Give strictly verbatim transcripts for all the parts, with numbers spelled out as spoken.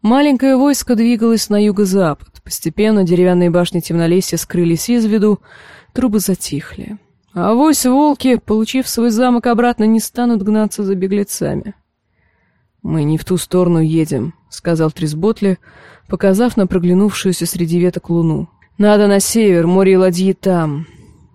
Маленькое войско двигалось на юго-запад. Постепенно деревянные башни Темнолесья скрылись из виду, трубы затихли. А авось волки, получив свой замок обратно, не станут гнаться за беглецами. «Мы не в ту сторону едем», — сказал Трисботли, показав на проглянувшуюся среди веток луну. «Надо на север, море и ладьи там.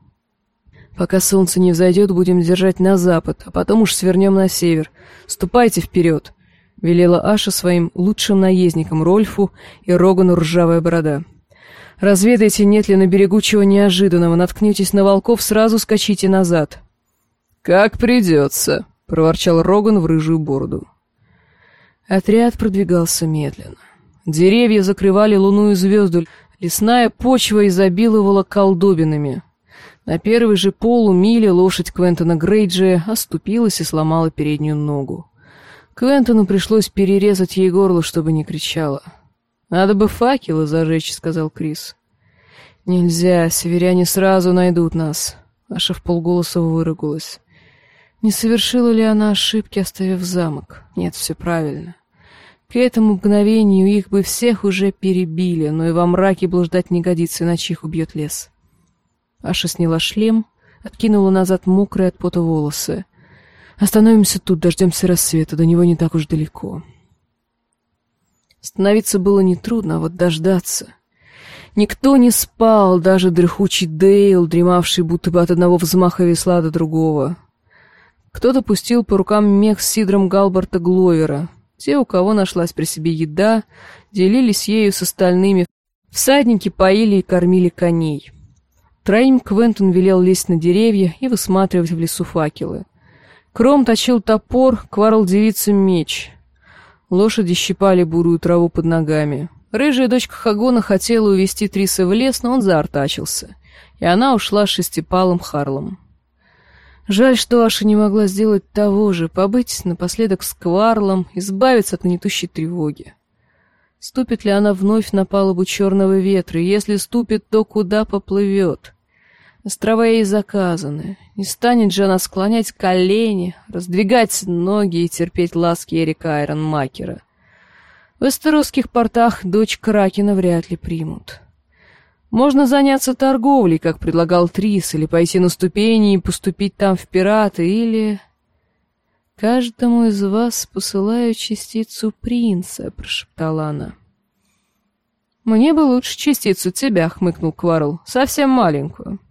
Пока солнце не взойдет, будем держать на запад, а потом уж свернем на север. Ступайте вперед», — велела Аша своим лучшим наездникам Рольфу и Рогану Ржавая Борода. «Разведайте, нет ли на берегу чего неожиданного, наткнетесь на волков, сразу скачите назад». «Как придется», — проворчал Роган в рыжую бороду. Отряд продвигался медленно. Деревья закрывали луну и звезду, лесная почва изобиловала колдобинами. На первой же полумиле лошадь Квентона Грейджия оступилась и сломала переднюю ногу. Квентону пришлось перерезать ей горло, чтобы не кричала. «Надо бы факелы зажечь», — сказал Крис. «Нельзя, северяне сразу найдут нас», — Аша вполголоса выругалась. Не совершила ли она ошибки, оставив замок? Нет, все правильно. К этому мгновению их бы всех уже перебили, но и во мраке блуждать не годится, иначе их убьет лес. Аша сняла шлем, откинула назад мокрые от пота волосы. «Остановимся тут, дождемся рассвета, до него не так уж далеко». Становиться было нетрудно, а вот дождаться. Никто не спал, даже дрыхучий Дейл, дремавший будто бы от одного взмаха весла до другого. Кто-то пустил по рукам мех с сидром Галбарта Гловера. Те, у кого нашлась при себе еда, делились ею с остальными. Всадники поили и кормили коней. Троим Квентон велел лезть на деревья и высматривать в лесу факелы. Кром точил топор, Кварл девица меч. Лошади щипали бурую траву под ногами. Рыжая дочка Хагона хотела увести Триса в лес, но он заортачился, и она ушла с шестипалым Харлом. Жаль, что Аша не могла сделать того же, побыть напоследок с Кварлом, избавиться от гнетущей тревоги. Ступит ли она вновь на палубу черного ветра, и если ступит, то куда поплывет? Острова ей заказаны. Не станет же она склонять колени, раздвигать ноги и терпеть ласки Эрика Айронмакера. В эстеросских портах дочь Кракена вряд ли примут. Можно заняться торговлей, как предлагал Трис, или пойти на ступени и поступить там в пираты, или... «Каждому из вас посылаю частицу принца», — прошептала она. «Мне бы лучше частицу тебя», — хмыкнул Кварл, — «совсем маленькую».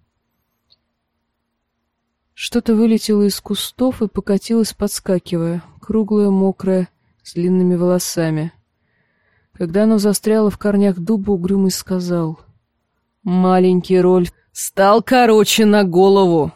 Что-то вылетело из кустов и покатилось, подскакивая, круглое, мокрое, с длинными волосами. Когда оно застряло в корнях дуба, Угрюмый сказал: «Маленький Рольф стал короче на голову».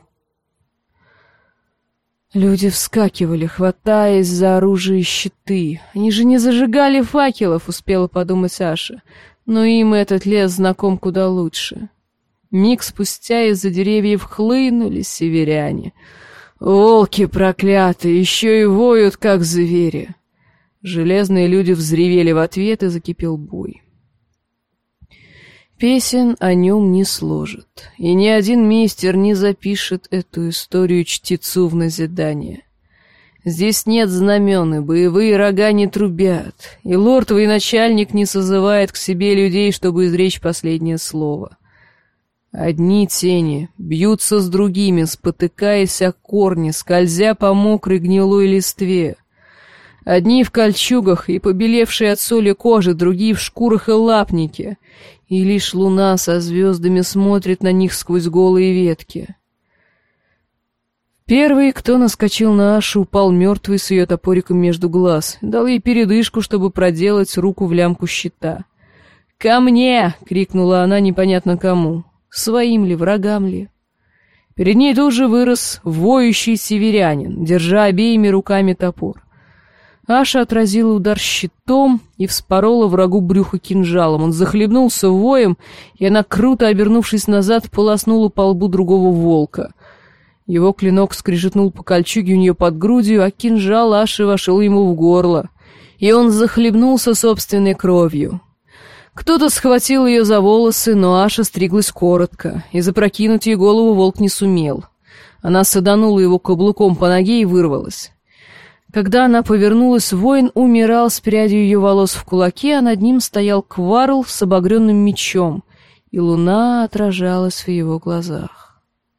Люди вскакивали, хватаясь за оружие и щиты. Они же не зажигали факелов, успела подумать Аша, но им этот лес знаком куда лучше. Миг спустя из-за деревьев хлынули северяне. Волки проклятые, еще и воют, как звери. Железные люди взревели в ответ, и закипел бой. Песен о нем не сложат, и ни один мейстер не запишет эту историю чтецу в назидание. Здесь нет знамен, и боевые рога не трубят, и лорд военачальник не созывает к себе людей, чтобы изречь последнее слово. Одни тени бьются с другими, спотыкаясь о корни, скользя по мокрой гнилой листве. Одни в кольчугах и побелевшие от соли кожи, другие в шкурах и лапнике, и лишь луна со звездами смотрит на них сквозь голые ветки. Первый, кто наскочил на Ашу, упал мертвый с ее топориком между глаз, дал ей передышку, чтобы проделать руку в лямку щита. «Ко мне!» — крикнула она непонятно кому. Своим ли, врагам ли? Перед ней тут же вырос воющий северянин, держа обеими руками топор. Аша отразила удар щитом и вспорола врагу брюхо кинжалом. Он захлебнулся воем, и она, круто обернувшись назад, полоснула по лбу другого волка. Его клинок скрежетнул по кольчуге у нее под грудью, а кинжал Аши вошел ему в горло, и он захлебнулся собственной кровью. Кто-то схватил ее за волосы, но Аша стриглась коротко, и запрокинуть ей голову волк не сумел. Она саданула его каблуком по ноге и вырвалась. Когда она повернулась, воин умирал с прядью ее волос в кулаке, а над ним стоял Кварл с обогренным мечом, и луна отражалась в его глазах.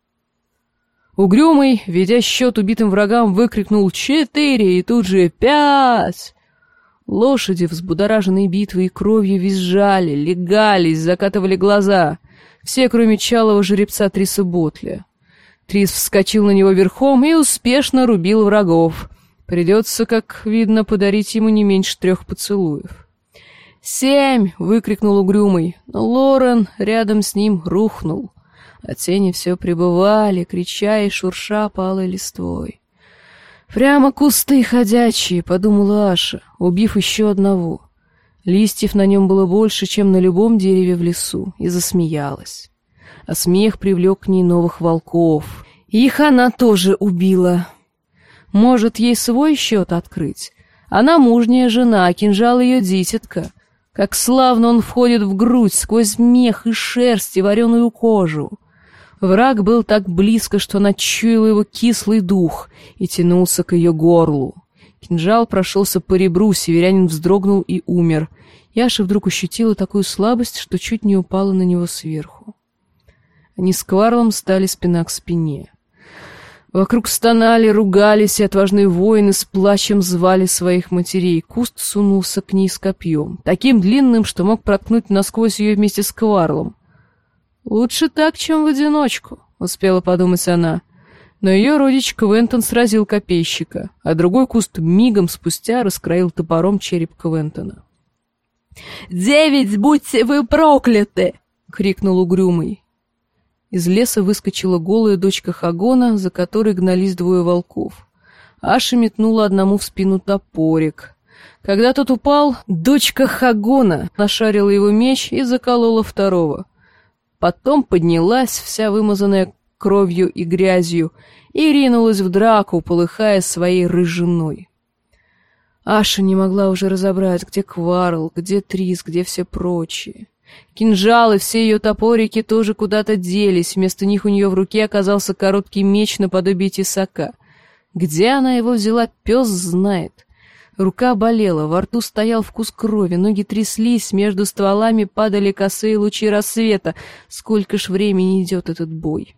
Угрюмый, ведя счет убитым врагам, выкрикнул «Четыре!» и тут же «Пять!». Лошади, взбудораженные битвой и кровью, визжали, легались, закатывали глаза. Все, кроме чалого жеребца Триса Ботля. Трис вскочил на него верхом и успешно рубил врагов. Придется, как видно, подарить ему не меньше трех поцелуев. «Семь!» — выкрикнул Угрюмый, но Лорен рядом с ним рухнул, а тени все пребывали, крича и шурша палой листвой. «Прямо кусты ходячие», — подумала Аша, убив еще одного. Листьев на нем было больше, чем на любом дереве в лесу, и засмеялась. А смех привлек к ней новых волков. Их она тоже убила. Может, ей свой счет открыть? Она мужняя жена, а кинжал ее дитятка. Как славно он входит в грудь сквозь мех и шерсть и вареную кожу. Враг был так близко, что она чуяла его кислый дух и тянулся к ее горлу. Кинжал прошелся по ребру, северянин вздрогнул и умер. Яша вдруг ощутила такую слабость, что чуть не упала на него сверху. Они с Кварлом стали спина к спине. Вокруг стонали, ругались, и отважные воины с плачем звали своих матерей. Куст сунулся к ней с копьем, таким длинным, что мог проткнуть насквозь ее вместе с Кварлом. «Лучше так, чем в одиночку», — успела подумать она. Но ее родич Квентон сразил копейщика, а другой куст мигом спустя раскроил топором череп Квентона. «Девять, будьте вы прокляты!» — крикнул Угрюмый. Из леса выскочила голая дочка Хагона, за которой гнались двое волков. Аша метнула одному в спину топорик. Когда тот упал, дочка Хагона нашарила его меч и заколола второго. Потом поднялась, вся вымазанная кровью и грязью, и ринулась в драку, полыхая своей рыжиной. Аша не могла уже разобрать, где Кварл, где Трис, где все прочие. Кинжалы, все ее топорики тоже куда-то делись, вместо них у нее в руке оказался короткий меч наподобие тесака. Где она его взяла, пес знает. Рука болела, во рту стоял вкус крови, ноги тряслись, между стволами падали косые лучи рассвета. Сколько ж времени идет этот бой?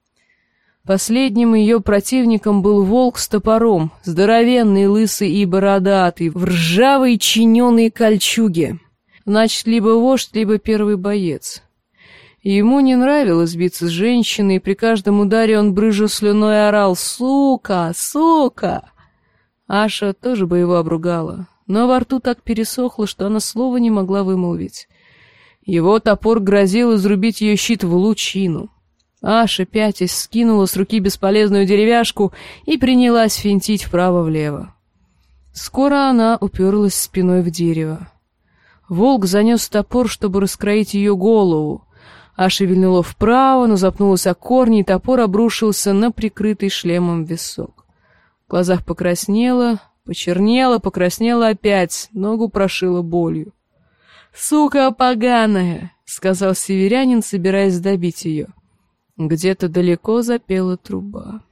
Последним ее противником был волк с топором, здоровенный, лысый и бородатый, в ржавой чиненой кольчуге. Значит, либо вождь, либо первый боец. Ему не нравилось биться с женщиной, и при каждом ударе он, брызжа слюной, орал «Сука! Сука!». Аша тоже бы его обругала, но во рту так пересохло, что она слова не могла вымолвить. Его топор грозил изрубить ее щит в лучину. Аша, пятясь, скинула с руки бесполезную деревяшку и принялась финтить вправо-влево. Скоро она уперлась спиной в дерево. Волк занес топор, чтобы раскроить ее голову. Аша вильнула вправо, но запнулась о корни, и топор обрушился на прикрытый шлемом висок. В глазах покраснело, почернело, покраснело опять, ногу прошило болью. «Сука поганая!» — сказал северянин, собираясь добить ее. Где-то далеко запела труба.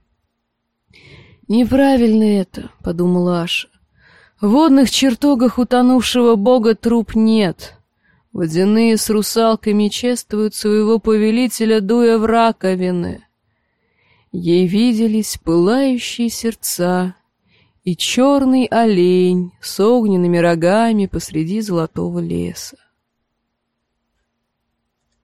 «Неправильно это», — подумала Аша. «В водных чертогах утонувшего бога труп нет. Водяные с русалками чествуют своего повелителя, дуя в раковины». Ей виделись пылающие сердца и черный олень с огненными рогами посреди золотого леса.